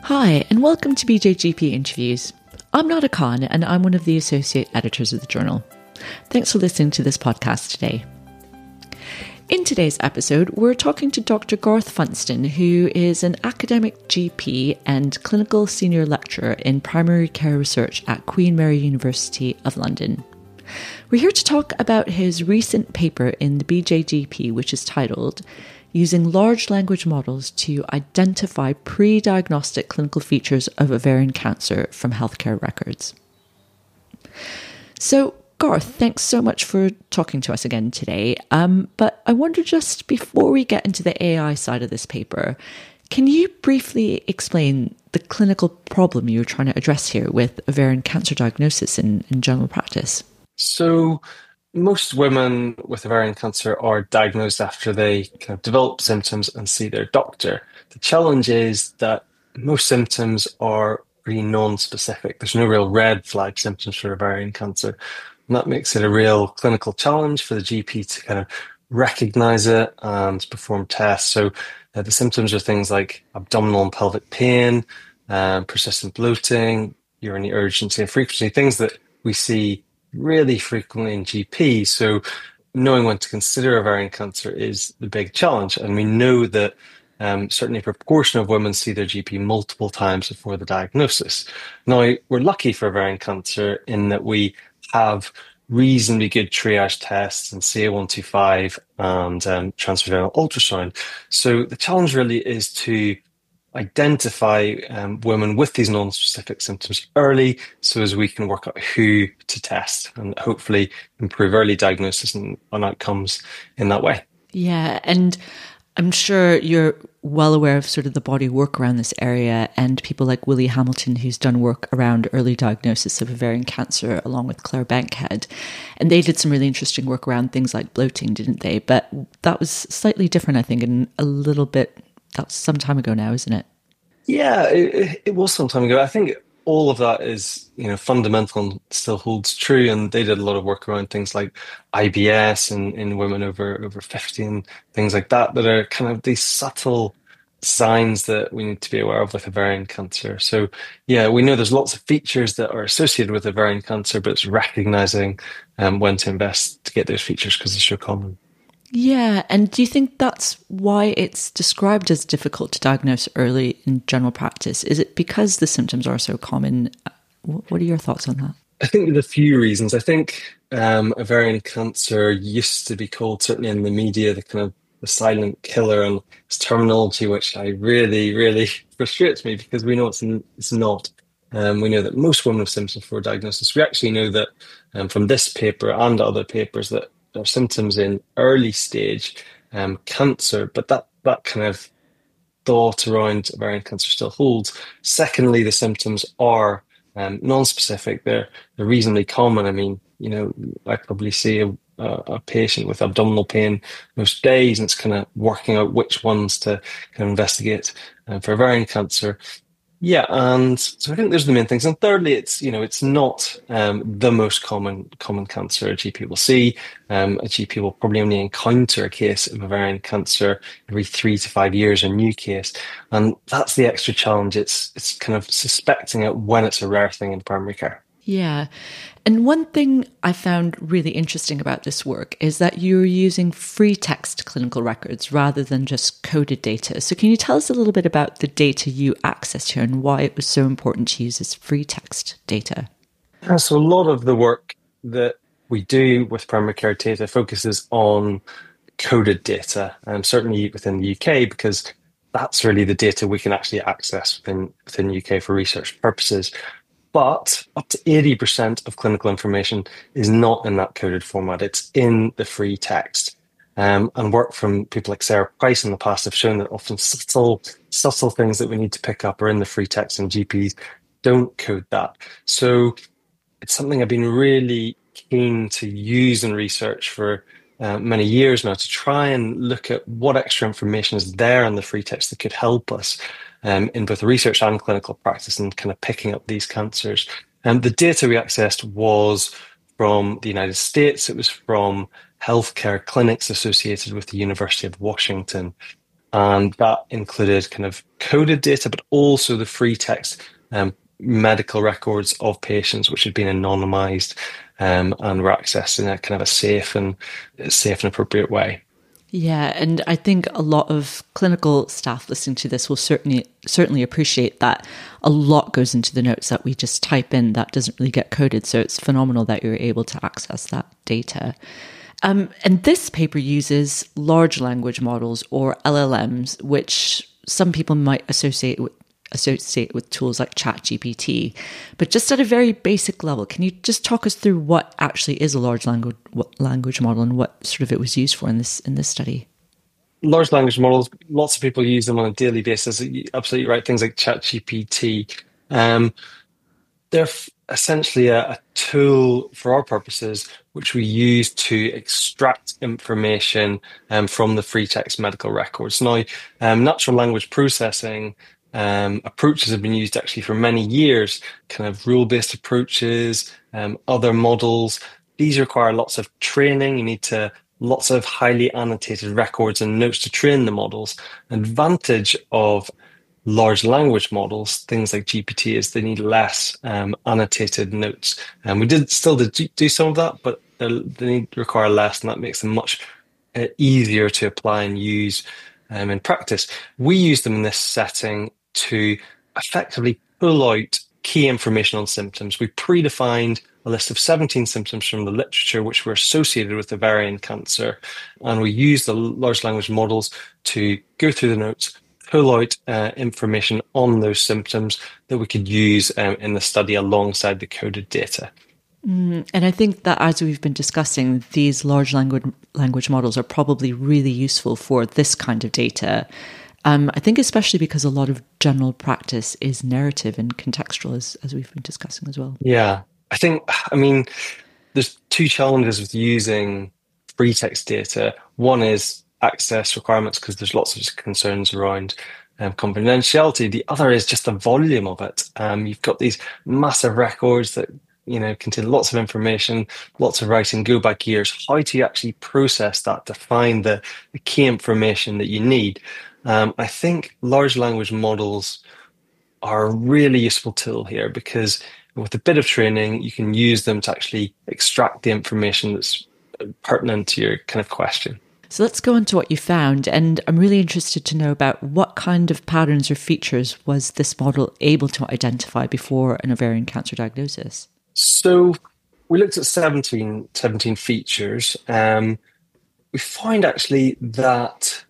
Hi, and welcome to BJGP Interviews. I'm Nada Khan, and I'm one of the associate editors of the journal. Thanks for listening to this podcast today. In today's episode, we're talking to Dr. Garth Funston, who is an academic GP and clinical senior lecturer in primary care research at Queen Mary University of London. We're here to talk about his recent paper in the BJGP, which is titled Using Large Language Models to Identify Pre-Diagnostic Clinical Features of Ovarian Cancer from Healthcare Records. So, Garth, thanks so much for talking to us again today. But I wonder, just before we get into the AI side of this paper, can you briefly explain the clinical problem you're trying to address here with ovarian cancer diagnosis in general practice? So most women with ovarian cancer are diagnosed after they kind of develop symptoms and see their doctor. The challenge is that most symptoms are pretty non-specific. There's no real red flag symptoms for ovarian cancer. And that makes it a real clinical challenge for the GP to kind of recognize it and perform tests. So the symptoms are things like abdominal and pelvic pain, persistent bloating, urinary urgency and frequency, things that we see really frequently in GP. So knowing when to consider ovarian cancer is the big challenge. And we know that certainly a proportion of women see their GP multiple times before the diagnosis. Now, we're lucky for ovarian cancer in that we have reasonably good triage tests and CA125 and transvaginal ultrasound. So the challenge really is to identify women with these non-specific symptoms early so as we can work out who to test and hopefully improve early diagnosis and outcomes in that way. Yeah, and I'm sure you're well aware of sort of the body of work around this area and people like Willie Hamilton, who's done work around early diagnosis of ovarian cancer along with Claire Bankhead. And they did some really interesting work around things like bloating, didn't they? But that was slightly different, I think, and a little bit, that's some time ago now, isn't it? Yeah, it was some time ago. I think all of that is, fundamental and still holds true. And they did a lot of work around things like IBS and in women over 50 and things like that are kind of these subtle signs that we need to be aware of with ovarian cancer. So yeah, we know there's lots of features that are associated with ovarian cancer, but it's recognizing when to investigate those features because they're so common. Yeah, and do you think that's why it's described as difficult to diagnose early in general practice? Is it because the symptoms are so common? What are your thoughts on that? I think there's a few reasons. I think ovarian cancer used to be called, certainly in the media, the kind of the silent killer, and it's terminology which I really, really frustrates me because we know it's not. We know that most women have symptoms before diagnosis. We actually know that from this paper and other papers that there are symptoms in early stage cancer, but that kind of thought around ovarian cancer still holds. Secondly, the symptoms are non-specific. They're reasonably common. I mean, I probably see a patient with abdominal pain most days, and it's kind of working out which ones to kind of investigate for ovarian cancer. Yeah, and so I think those are the main things. And thirdly, it's not the most common cancer a GP will see. A GP will probably only encounter a case of ovarian cancer every 3 to 5 years, a new case, and that's the extra challenge. It's kind of suspecting it when it's a rare thing in primary care. Yeah. And one thing I found really interesting about this work is that you're using free text clinical records rather than just coded data. So can you tell us a little bit about the data you accessed here and why it was so important to use this free text data? So a lot of the work that we do with primary care data focuses on coded data, certainly within the UK, because that's really the data we can actually access within the UK for research purposes. But up to 80% of clinical information is not in that coded format. It's in the free text. And work from people like Sarah Price in the past have shown that often subtle things that we need to pick up are in the free text, and GPs don't code that. So it's something I've been really keen to use in research for many years now, to try and look at what extra information is there in the free text that could help us in both research and clinical practice and kind of picking up these cancers. And the data we accessed was from the United States. It was from healthcare clinics associated with the University of Washington. And that included kind of coded data, but also the free text medical records of patients, which had been anonymized and were accessed in a kind of a safe and appropriate way. Yeah, and I think a lot of clinical staff listening to this will certainly appreciate that a lot goes into the notes that we just type in that doesn't really get coded. So it's phenomenal that you're able to access that data. And this paper uses large language models, or LLMs, which some people might associate with tools like ChatGPT. But just at a very basic level, can you just talk us through what actually is a large language model and what sort of it was used for in this study? Large language models, lots of people use them on a daily basis. You're absolutely right. Things like ChatGPT. They're essentially a tool for our purposes, which we use to extract information from the free text medical records. Now, natural language processing approaches have been used actually for many years, kind of rule-based approaches, other models. These require lots of training. You need lots of highly annotated records and notes to train the models. Advantage of large language models, things like GPT, is they need less annotated notes. And we did still do some of that, but they require less, and that makes them much easier to apply and use in practice. We use them in this setting to effectively pull out key information on symptoms. We predefined a list of 17 symptoms from the literature which were associated with ovarian cancer, and we used the large language models to go through the notes, pull out information on those symptoms that we could use in the study alongside the coded data. And I think that as we've been discussing, these large language models are probably really useful for this kind of data. I think especially because a lot of general practice is narrative and contextual, as we've been discussing as well. Yeah, I mean, there's two challenges with using free text data. One is access requirements, because there's lots of concerns around confidentiality. The other is just the volume of it. You've got these massive records that contain lots of information, lots of writing, go back years. How do you actually process that to find the key information that you need? I think large language models are a really useful tool here, because with a bit of training, you can use them to actually extract the information that's pertinent to your kind of question. So let's go on to what you found. And I'm really interested to know about what kind of patterns or features was this model able to identify before an ovarian cancer diagnosis? So we looked at 17 features. We find actually that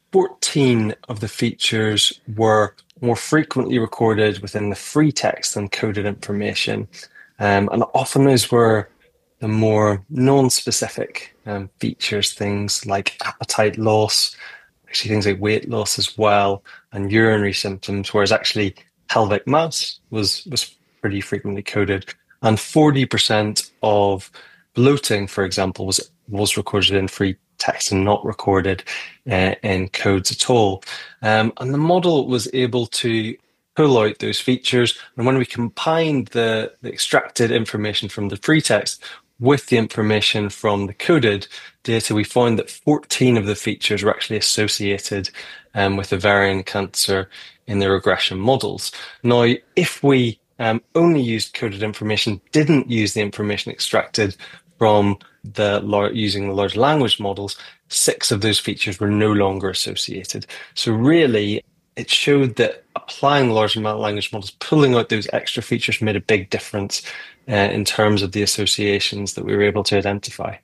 14 of the features were more frequently recorded within the free text than coded information. And often those were the more non-specific features, things like appetite loss, actually things like weight loss as well, and urinary symptoms, whereas actually pelvic mass was pretty frequently coded. And 40% of bloating, for example, was recorded in free text and not recorded in codes at all. And the model was able to pull out those features. And when we combined the extracted information from the free text with the information from the coded data, we found that 14 of the features were actually associated with ovarian cancer in the regression models. Now, if we only used coded information, didn't use the information extracted from using the large language models, 6 of those features were no longer associated. So really, it showed that applying large language models, pulling out those extra features, made a big difference in terms of the associations that we were able to identify.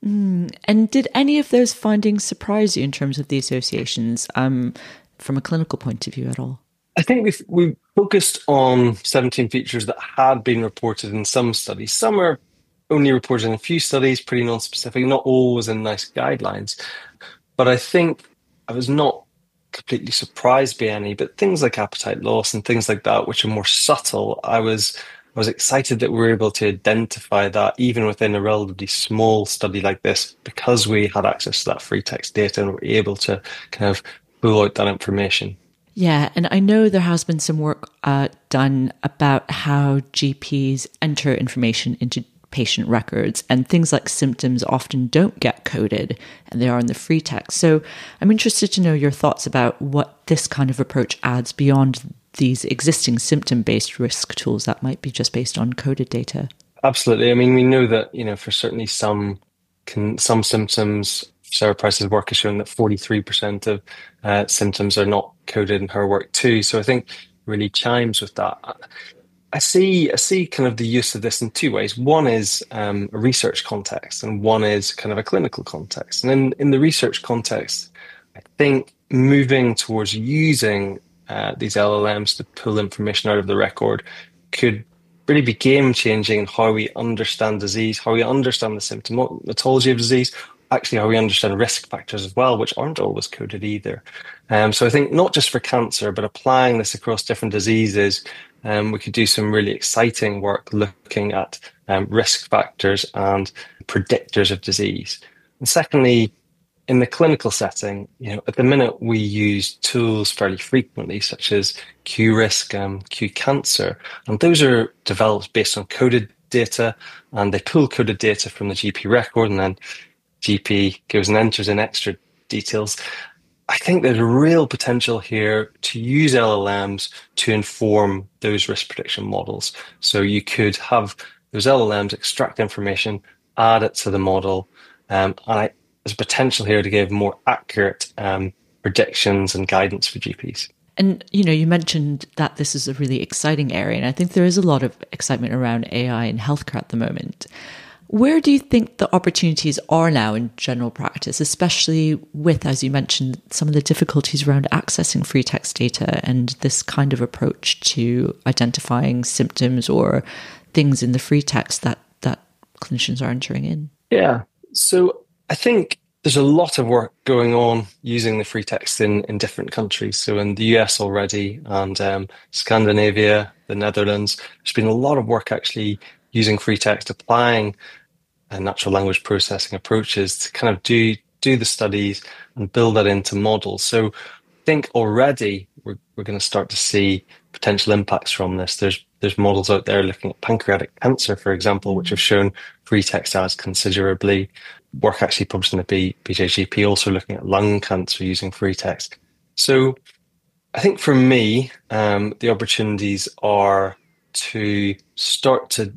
And did any of those findings surprise you in terms of the associations from a clinical point of view at all? I think we focused on 17 features that had been reported in some studies. Some are only reported in a few studies, pretty non-specific, not always in NICE guidelines. But I think I was not completely surprised by any, but things like appetite loss and things like that, which are more subtle, I was excited that we were able to identify that even within a relatively small study like this, because we had access to that free text data and were able to kind of pull out that information. Yeah, and I know there has been some work done about how GPs enter information into patient records, and things like symptoms often don't get coded and they are in the free text. So I'm interested to know your thoughts about what this kind of approach adds beyond these existing symptom-based risk tools that might be just based on coded data. Absolutely. I mean, we know that, for certainly some symptoms, Sarah Price's work has shown that 43% of symptoms are not coded in her work too. So I think really chimes with that. I see kind of the use of this in two ways. One is a research context, and one is kind of a clinical context. And in the research context, I think moving towards using these LLMs to pull information out of the record could really be game changing in how we understand disease, how we understand the symptomatology of disease, actually how we understand risk factors as well, which aren't always coded either. So I think not just for cancer, but applying this across different diseases, we could do some really exciting work looking at risk factors and predictors of disease. And secondly, in the clinical setting, at the minute we use tools fairly frequently, such as QRisk, QCancer, and those are developed based on coded data, and they pull coded data from the GP record, and then GP goes and enters in extra details. I think there's a real potential here to use LLMs to inform those risk prediction models. So you could have those LLMs extract information, add it to the model, and there's potential here to give more accurate predictions and guidance for GPs. And, you mentioned that this is a really exciting area, and I think there is a lot of excitement around AI in healthcare at the moment. Where do you think the opportunities are now in general practice, especially with, as you mentioned, some of the difficulties around accessing free text data and this kind of approach to identifying symptoms or things in the free text that clinicians are entering in? Yeah, so I think there's a lot of work going on using the free text in different countries. So in the US already, and Scandinavia, the Netherlands, there's been a lot of work actually using free text, applying natural language processing approaches to kind of do the studies and build that into models. So I think already we're going to start to see potential impacts from this. There's models out there looking at pancreatic cancer, for example, which have shown free text adds considerably. Work actually published in the BJGP also looking at lung cancer using free text. So I think for me, the opportunities are to start to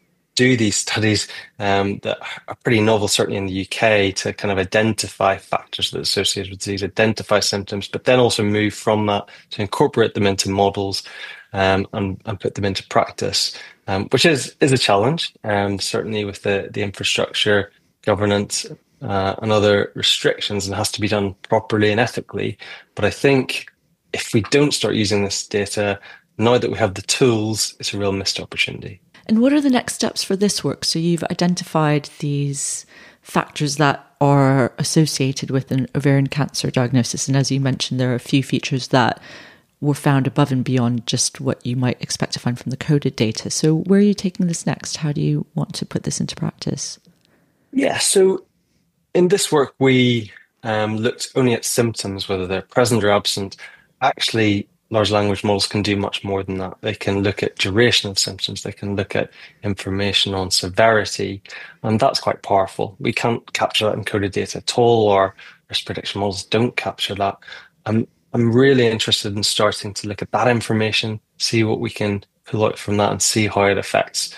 do these studies that are pretty novel, certainly in the UK, to kind of identify factors that are associated with disease, identify symptoms, but then also move from that to incorporate them into models and put them into practice, which is a challenge, certainly with the infrastructure, governance, and other restrictions, and it has to be done properly and ethically. But I think if we don't start using this data, now that we have the tools, it's a real missed opportunity. And what are the next steps for this work? So you've identified these factors that are associated with an ovarian cancer diagnosis. And as you mentioned, there are a few features that were found above and beyond just what you might expect to find from the coded data. So where are you taking this next? How do you want to put this into practice? Yeah, so in this work, we looked only at symptoms, whether they're present or absent. Actually, large language models can do much more than that. They can look at duration of symptoms. They can look at information on severity, and that's quite powerful. We can't capture that in coded data at all, or risk prediction models don't capture that. I'm really interested in starting to look at that information, see what we can pull out from that, and see how it affects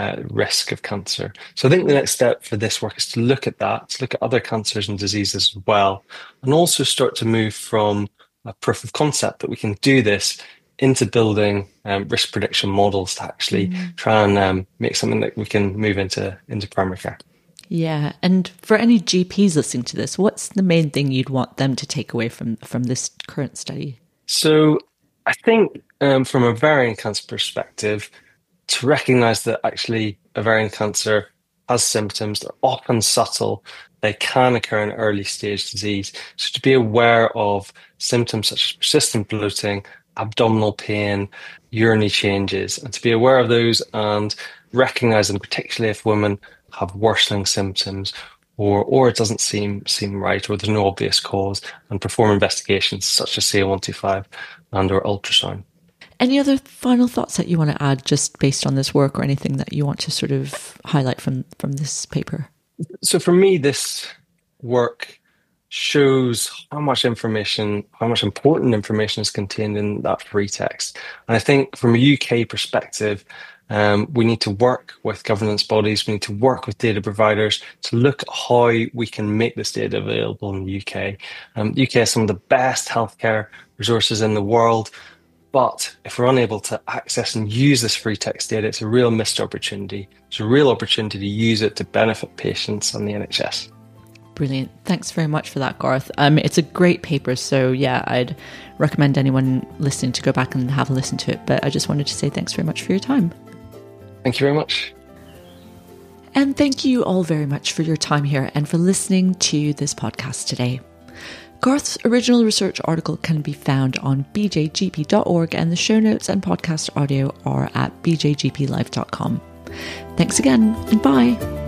risk of cancer. So I think the next step for this work is to look at that, to look at other cancers and diseases as well, and also start to move from a proof of concept that we can do this into building risk prediction models to actually try and make something that we can move into primary care. Yeah. And for any GPs listening to this, what's the main thing you'd want them to take away from this current study? So I think from a ovarian cancer perspective, to recognize that actually ovarian cancer has symptoms, they're often subtle, they can occur in early stage disease. So to be aware of symptoms such as persistent bloating, abdominal pain, urinary changes, and to be aware of those and recognize them, particularly if women have worsening symptoms or it doesn't seem right, or there's no obvious cause, and perform investigations such as CA-125 and or ultrasound. Any other final thoughts that you want to add just based on this work, or anything that you want to sort of highlight from this paper? So for me, this work shows how much information, how much important information is contained in that free text. And I think from a UK perspective, we need to work with governance bodies, we need to work with data providers to look at how we can make this data available in the UK. The UK has some of the best healthcare resources in the world, but if we're unable to access and use this free text data, it's a real missed opportunity. It's a real opportunity to use it to benefit patients and the NHS. Brilliant. Thanks very much for that, Garth. It's a great paper, so yeah, I'd recommend anyone listening to go back and have a listen to it. But I just wanted to say thanks very much for your time. Thank you very much. And thank you all very much for your time here and for listening to this podcast today. Garth's original research article can be found on bjgp.org, and the show notes and podcast audio are at bjgplive.com. Thanks again, and bye.